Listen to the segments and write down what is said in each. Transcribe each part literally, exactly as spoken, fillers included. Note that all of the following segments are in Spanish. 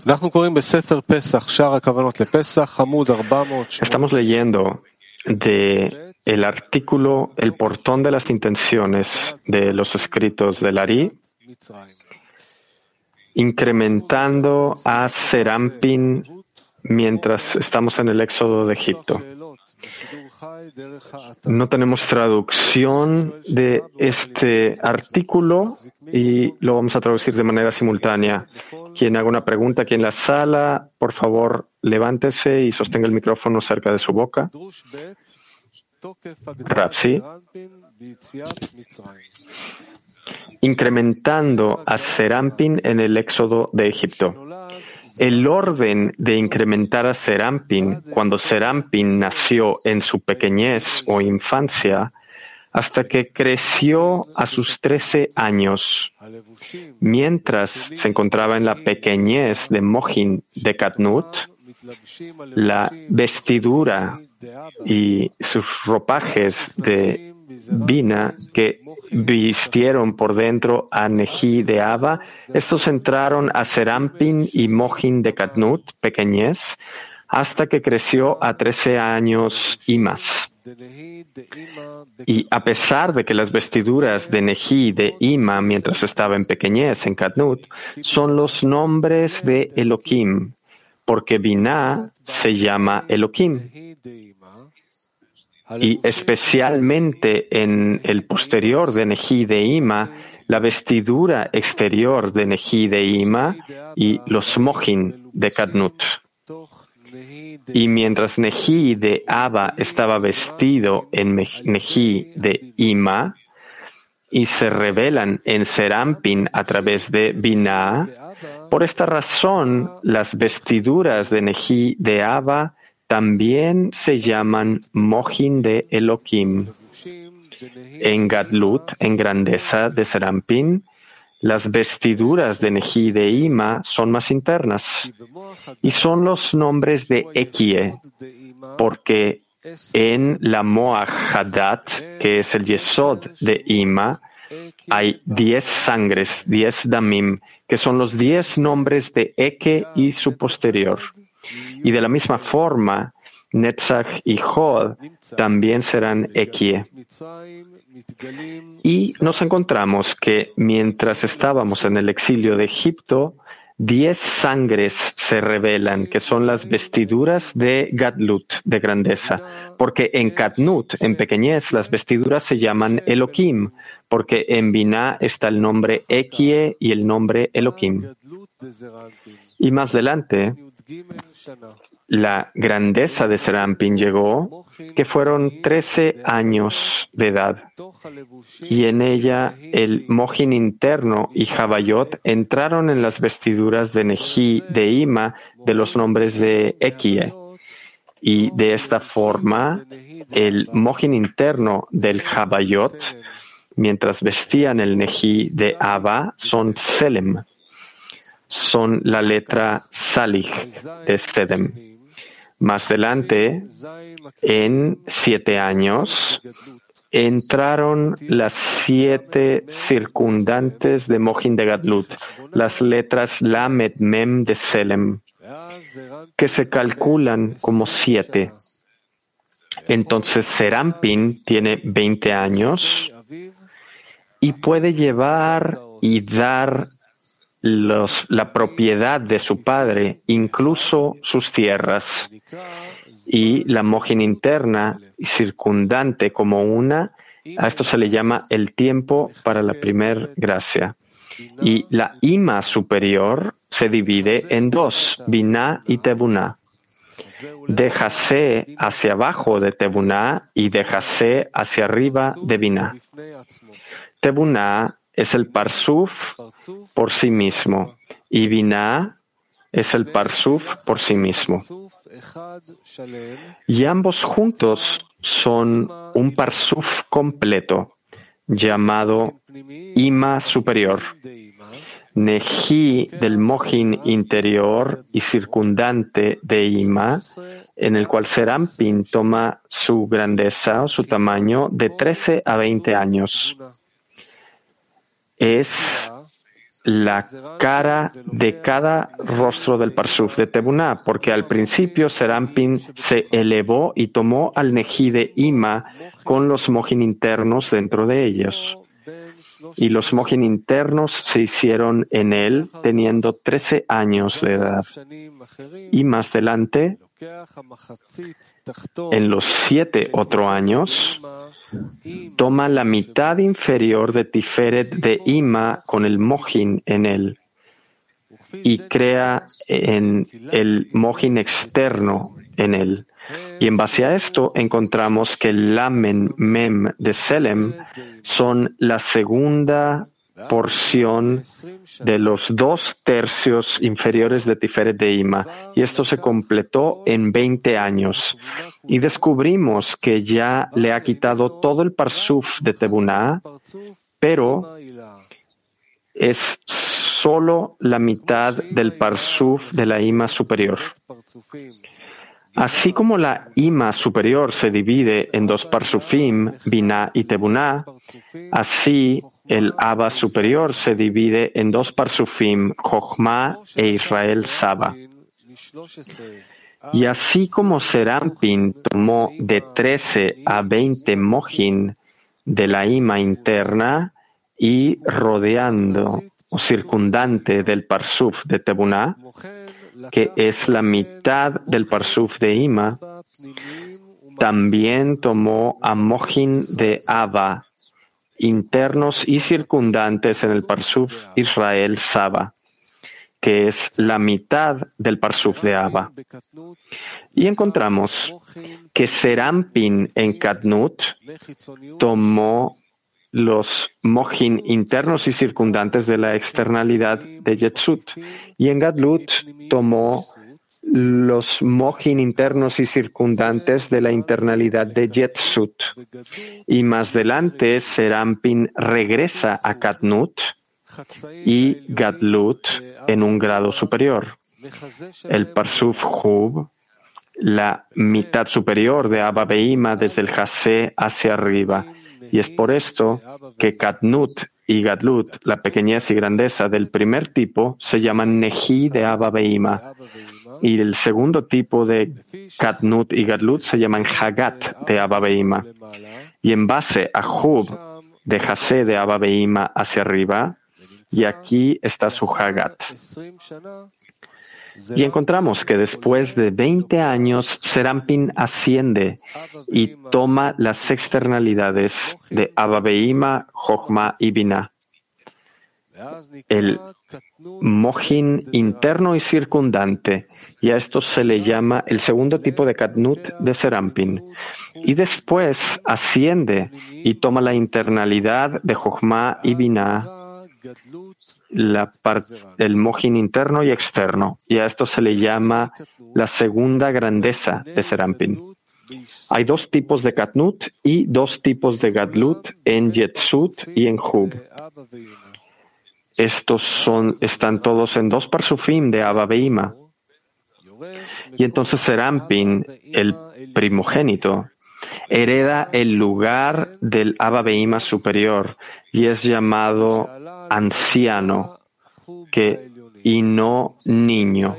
Estamos leyendo de el artículo El portón de las intenciones de los escritos del Ari, incrementando a Serampin mientras estamos en el éxodo de Egipto. No tenemos traducción de este artículo y lo vamos a traducir de manera simultánea. Quien haga una pregunta aquí en la sala, por favor, levántese y sostenga el micrófono cerca de su boca. Rapsi. Incrementando a Serampin en el éxodo de Egipto. El orden de incrementar a Serampin cuando Serampin nació en su pequeñez o infancia hasta que creció a sus trece años, mientras se encontraba en la pequeñez de Mohin de Katnut, la vestidura y sus ropajes de Bina que vistieron por dentro a Neji de Abba, estos entraron a Serampin y Mohin de Katnut, pequeñez, hasta que creció a trece años y más. Y a pesar de que las vestiduras de Neji de Ima, mientras estaba en pequeñez, en Katnut, son los nombres de Elohim, porque Binah se llama Elohim. Y especialmente en el posterior de Neji de Ima, la vestidura exterior de Neji de Ima y los Mohin de Katnut. Y mientras Neji de Abba estaba vestido en Neji de Ima y se revelan en Serampin a través de Binah, por esta razón las vestiduras de Neji de Abba también se llaman Mohin de Elohim. En Gadlut, en grandeza de Serampin, las vestiduras de Neji de Ima son más internas y son los nombres de Ekie, porque en la Moach Hadat, que es el Yesod de Ima, hay diez sangres, diez damim, que son los diez nombres de Eke y su posterior. Y de la misma forma, Netzach y Hod también serán Ekie. Y nos encontramos que mientras estábamos en el exilio de Egipto, diez sangres se revelan, que son las vestiduras de Gadlut, de grandeza. Porque en Katnut, en pequeñez, las vestiduras se llaman Elohim, porque en Binah está el nombre Ekie y el nombre Elohim. Y más adelante, la grandeza de Serampin llegó, que fueron trece años de edad, y en ella el Mohin interno y Jabayot entraron en las vestiduras de Neji de Ima de los nombres de Ekie, y de esta forma el Mohin interno del Jabayot, mientras vestían el Neji de Abba, son Selem, son la letra Salig de Sedem. Más adelante, en siete años, entraron las siete circundantes de Mohin de Gadlut, las letras Lamed Mem de Selem, que se calculan como siete. Entonces Serampin tiene veinte años y puede llevar y dar Los, la propiedad de su padre, incluso sus tierras, y la Mohin interna y circundante como una, a esto se le llama el tiempo para la primer gracia. Y la Ima superior se divide en dos, Binah y Tebuná. Déjase hacia abajo de Tebuná y déjase hacia arriba de Binah. Tebuná es el Parsuf por sí mismo y Binah es el Parsuf por sí mismo. Y ambos juntos son un Parsuf completo, llamado Ima superior. Neji del Mohin interior y circundante de Ima, en el cual Serampin toma su grandeza o su tamaño de trece a veinte años. Es la cara de cada rostro del Parsuf de Tebuná, porque al principio Serampin se elevó y tomó al Nejí de Ima con los Mojin internos dentro de ellos. Y los Mojin internos se hicieron en él teniendo trece años de edad. Y más adelante, en los siete otros años, toma la mitad inferior de Tiferet de Ima con el Mojin en él y crea en el Mojin externo en él. Y en base a esto encontramos que el Lamen Mem de Selem son la segunda porción de los dos tercios inferiores de Tiferet de Ima, y esto se completó en veinte años. Y descubrimos que ya le ha quitado todo el Parsuf de Tebuná, pero es solo la mitad del Parsuf de la Ima superior. Así como la Ima superior se divide en dos Parsufim, Binah y Tebuná, así el Abba superior se divide en dos Parsufim, Jochma e Israel Saba. Y así como Serampin tomó de trece a veinte Mojin de la Ima interna y rodeando o circundante del Parsuf de Tebuná, que es la mitad del Parsuf de Ima, también tomó a Mojin de Abba, internos y circundantes en el Parsuf Israel Saba, que es la mitad del Parsuf de Abba. Y encontramos que Serampin en Katnut tomó los Mojin internos y circundantes de la externalidad de Yetzut, y en Gadlut tomó los Mojin internos y circundantes de la internalidad de Yetzut. Y más adelante Serampin regresa a Katnut y Gadlut en un grado superior. El Parsuf Hub, la mitad superior de Abba Beima desde el Jasé hacia arriba. Y es por esto que Katnut y Gadlut, la pequeñez y grandeza del primer tipo, se llaman Nejí de Abba Beima. Y el segundo tipo de Katnut y Gadlut se llaman Hagat de Abba Beima. Y en base a Hub de Jasé de Abba Beima hacia arriba, y aquí está su Hagat. Y encontramos que después de veinte años, Serampin asciende y toma las externalidades de Abba Beima, Jochma y Binah. El Mojin interno y circundante, y a esto se le llama el segundo tipo de Katnut de Serampin. Y después asciende y toma la internalidad de Jochma y Binah, la parte, el Mojin interno y externo, y a esto se le llama la segunda grandeza de Serampin. Hay dos tipos de Katnut y dos tipos de Gadlut en Yetzut y en Hub. Estos son, están todos en dos Parsufim de Abba Beima. Y entonces Serampin, el primogénito, hereda el lugar del Abba Beima superior y es llamado anciano que, y no niño,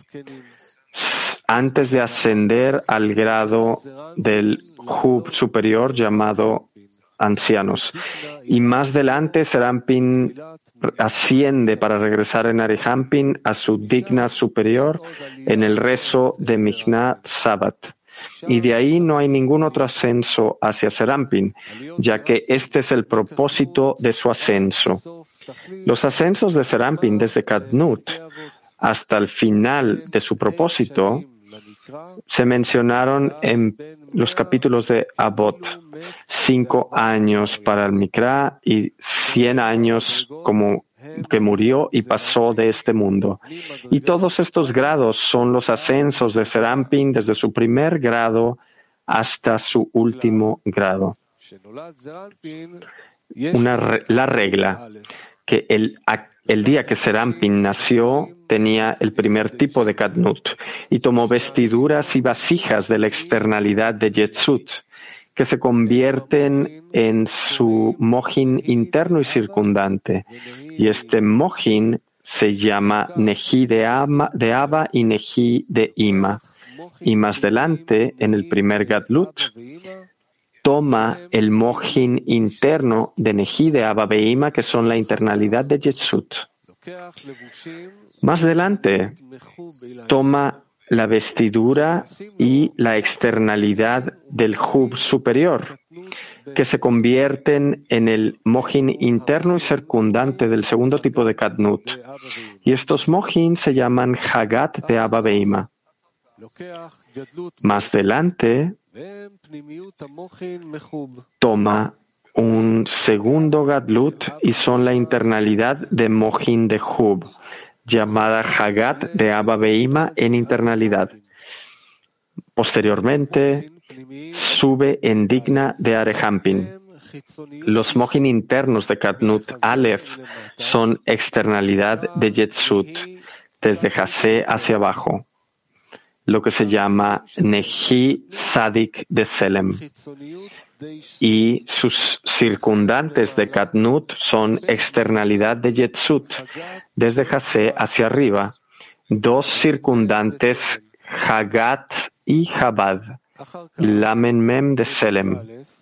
antes de ascender al grado del Hub superior llamado ancianos. Y más adelante Serampin asciende para regresar en Arihampin a su digna superior en el rezo de Michnat Sabbat. Y de ahí no hay ningún otro ascenso hacia Serampin, ya que este es el propósito de su ascenso. Los ascensos de Serampin desde Katnut hasta el final de su propósito se mencionaron en los capítulos de Abot, cinco años para el Mikra y cien años como que murió y pasó de este mundo. Y todos estos grados son los ascensos de Serampin desde su primer grado hasta su último grado. Una, la regla que el, el día que Serampin nació tenía el primer tipo de Katnut y tomó vestiduras y vasijas de la externalidad de Yetzut que se convierten en su mohin interno y circundante. Y este mohin se llama Neji de, Ama, de Abba y Neji de Ima. Y más adelante, en el primer Gadlut, toma el mohin interno de Neji de Abba e Ima, que son la internalidad de Yetzut. Más adelante, toma la vestidura y la externalidad del Hub superior, que se convierten en el mohin interno y circundante del segundo tipo de Katnut. Y estos mohin se llaman Hagat de Abba e Ima. Más adelante, toma un segundo Gadlut y son la internalidad de mohin de Hub, llamada Hagat de Abba e Ima en internalidad. Posteriormente, sube en Digna de Arehampin. Los mohin internos de Katnut Aleph son externalidad de Yetzut, desde Jasé hacia abajo, lo que se llama Neji Sadik de Selem. Y sus circundantes de Katnut son externalidad de Yetzut, desde Jasé hacia arriba, dos circundantes Hagat y Chabad, Lamen Mem de Selem.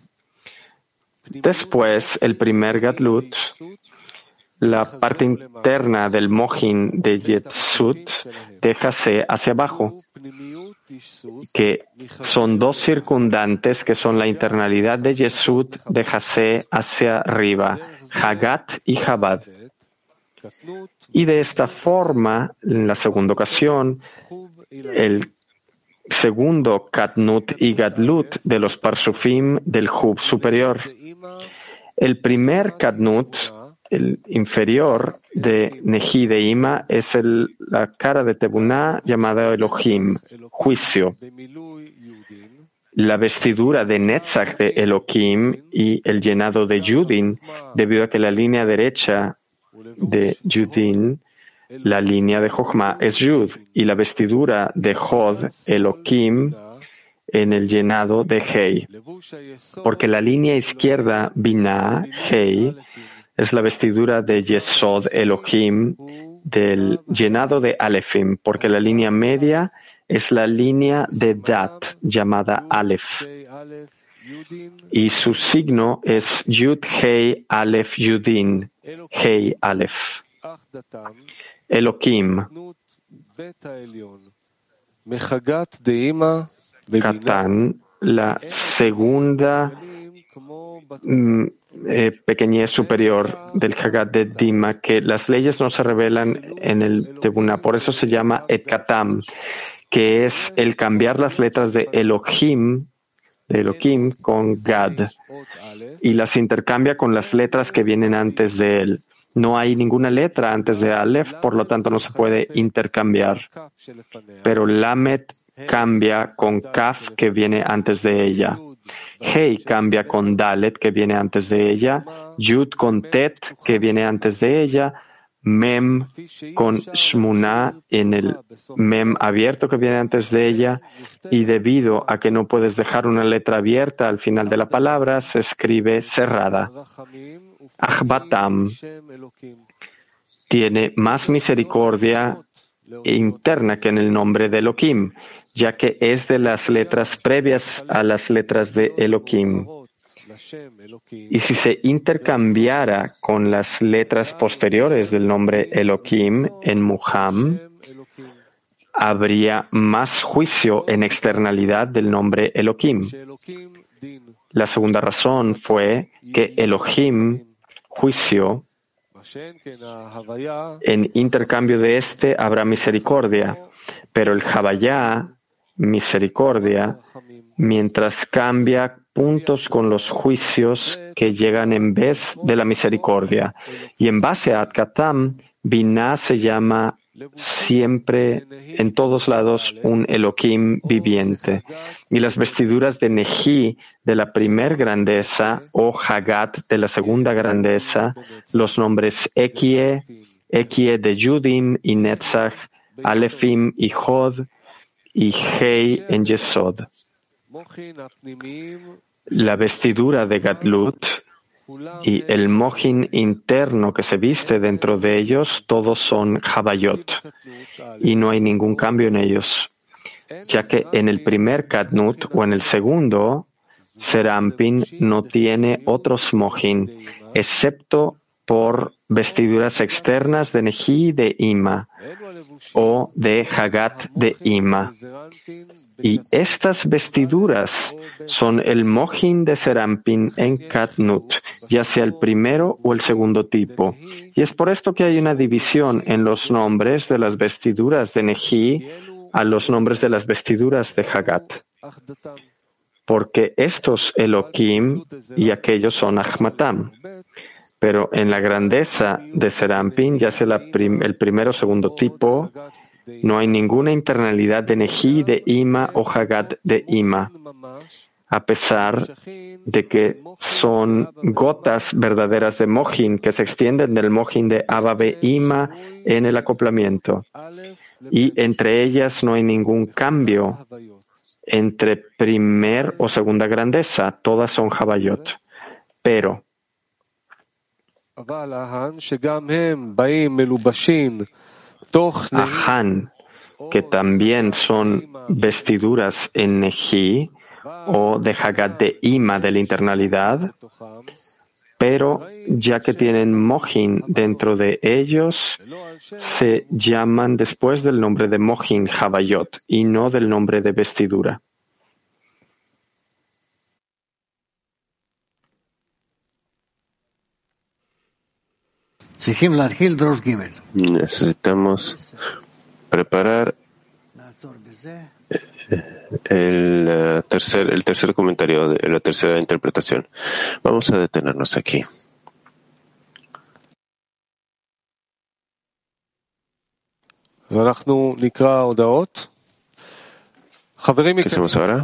Después, el primer Gadlut, la parte interna del mohin de Yetzut, de Jasé hacia abajo, que son dos circundantes que son la internalidad de Yetzut de Jasé hacia arriba, Hagat y Chabad. Y de esta forma, en la segunda ocasión, el segundo Katnut y Gadlut de los Parsufim del Hub superior. El primer Katnut, el inferior de Neji de Ima, es el, la cara de Tebuná llamada Elohim, juicio. La vestidura de Netzach de Elohim y el llenado de Yudin, debido a que la línea derecha de Yudin, la línea de Jochma, es Yud, y la vestidura de Hod, Elohim, en el llenado de Hei. Porque la línea izquierda, Binah, Hei, es la vestidura de Yesod, Elohim, del llenado de Alefim, porque la línea media es la línea de Dat, llamada Aleph. Y su signo es Yud Hei Aleph Yudin, Hei Aleph. Elohim, Katán, la segunda mm, eh, pequeñez superior del Hagat de Dima, que las leyes no se revelan en el Tebuná, por eso se llama Et Katam, que es el cambiar las letras de Elohim, de Elohim con Gad, y las intercambia con las letras que vienen antes de él. No hay ninguna letra antes de Aleph, por lo tanto no se puede intercambiar. Pero Lamet cambia con Kaf, que viene antes de ella. Hei cambia con Dalet, que viene antes de ella. Yud con Tet, que viene antes de ella. Mem con Shmuná, en el Mem abierto, que viene antes de ella. Y debido a que no puedes dejar una letra abierta al final de la palabra, se escribe cerrada. Achbatam tiene más misericordia interna que en el nombre de Elohim, ya que es de las letras previas a las letras de Elohim. Y si se intercambiara con las letras posteriores del nombre Elohim en Muham, habría más juicio en externalidad del nombre Elohim. La segunda razón fue que Elohim, juicio, en intercambio de este habrá misericordia, pero el Havayá, misericordia, mientras cambia puntos con los juicios que llegan en vez de la misericordia. Y en base a Atkatam, Binah se llama siempre, en todos lados, un Elohim viviente. Y las vestiduras de Neji de la primer grandeza o Hagat de la segunda grandeza, los nombres Ekie, Ekie de Yudim y Netzach, Alefim y Hod y Hei en Yesod. la vestidura de Gadlut y el mohin interno que se viste dentro de ellos, todos son Havayot, y no hay ningún cambio en ellos, ya que en el primer Gadlut o en el segundo, Serampin no tiene otros mohin, excepto por vestiduras externas de Neji de Ima o de Hagat de Ima. Y estas vestiduras son el mohin de Serampin en Gadlut, ya sea el primero o el segundo tipo. Y es por esto que hay una división en los nombres de las vestiduras de Neji a los nombres de las vestiduras de Hagat. Porque estos Elohim y aquellos son Ahmatam. Pero en la grandeza de Serampin, ya sea la prim- el primero o segundo tipo, no hay ninguna internalidad de Neji de Ima o Hagat de Ima, a pesar de que son gotas verdaderas de Mohin que se extienden del Mohin de Abba be Ima en el acoplamiento. Y entre ellas no hay ningún cambio entre primer o segunda grandeza, todas son Havayot. Pero Ahan, que también son vestiduras en Neji o de Hagat de Ima de la internalidad, pero ya que tienen Mohin dentro de ellos, se llaman después del nombre de Mohin Havayot y no del nombre de vestidura. Necesitamos preparar el tercer, el tercer comentario, de la tercera interpretación. Vamos a detenernos aquí. ¿Qué hacemos ahora?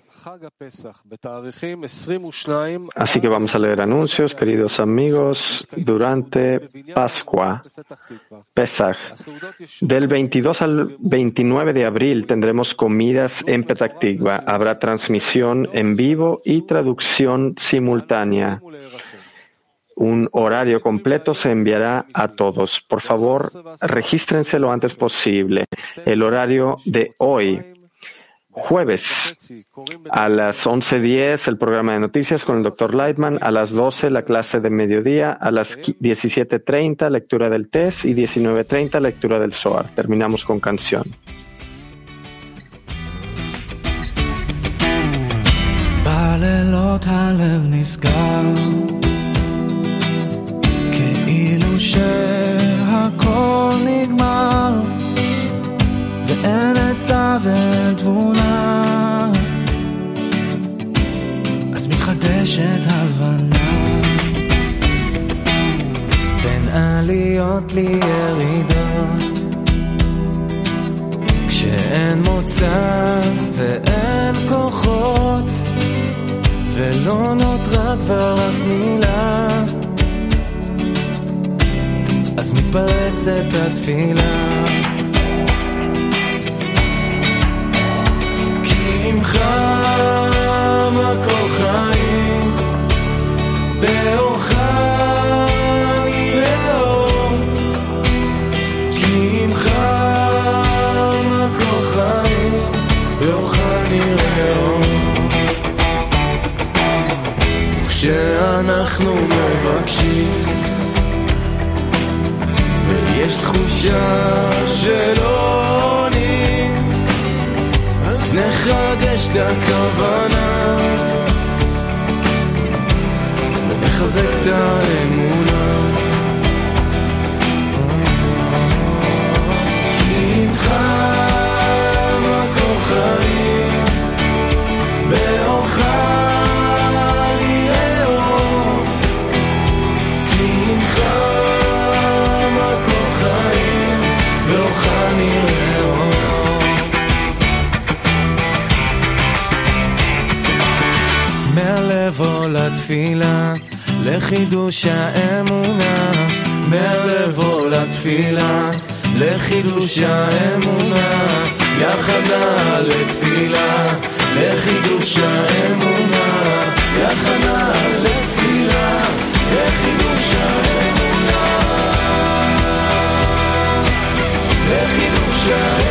Así que vamos a leer anuncios, queridos amigos, durante Pascua, Pesach. Del veintidós al veintinueve de abril tendremos comidas en Petah Tikva. Habrá transmisión en vivo y traducción simultánea. Un horario completo se enviará a todos. Por favor, regístrense lo antes posible. El horario de hoy, jueves, a las once diez el programa de noticias con el doctor Lightman, a las doce la clase de mediodía, a las diecisiete treinta lectura del test y diecinueve treinta lectura del Zohar. Terminamos con canción. שהכל נגמר ואין עצה ואין תבונה, אז מתחדשת הבנה בין עליות לירידות, כשאין מוצא ואין כוחות ולא נותרה כבר אף מילה, אז מתפרצת התפילה, כי ממך הכל חיים, באורך נראה אור, כי ממך הכל חיים, באורך נראה אור, וכשאנחנו מבקשים יש תחושה שלא עונים, אז נחדש את הכוונה ונחזק את האמונה, כי ממך מקור חיים, באורך נראה אור, כי ממך באורך נראה אור, מהלב עולה תפילה לחידוש האמונה, מהלב עולה תפילה לחידוש האמונה, יחד נעלה תפילה לחידוש האמונה, הכנה לתפילה, לחידוש האמונה, לחידוש האמונה.